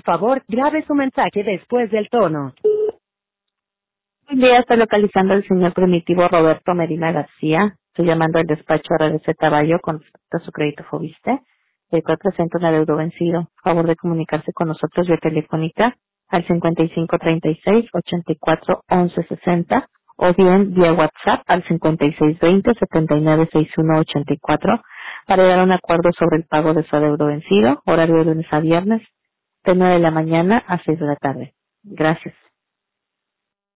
favor, grabe su mensaje después del tono. Buen día, está localizando al señor Primitivo Roberto Medina García. Estoy llamando al despacho RDC Caballo con respecto a su crédito Fobiste, el cual presenta un adeudo vencido. Favor de comunicarse con nosotros vía telefónica al 5536-841160 o bien vía WhatsApp al 5620-796184 para llegar a un acuerdo sobre el pago de su adeudo vencido, horario de lunes a viernes, de 9 de la mañana a 6 de la tarde. Gracias.